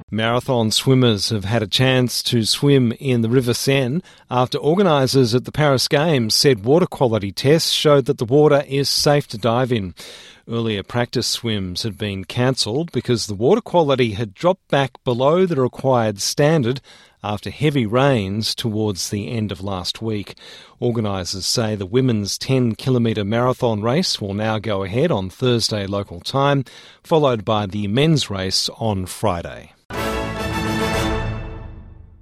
Marathon swimmers have had a chance to swim in the River Seine after organisers at the Paris Games said water quality tests showed that the water is safe to dive in. Earlier practice swims had been cancelled because the water quality had dropped back below the required standard after heavy rains towards the end of last week. Organisers say the women's 10-kilometre marathon race will now go ahead on Thursday local time, followed by the men's race on Friday.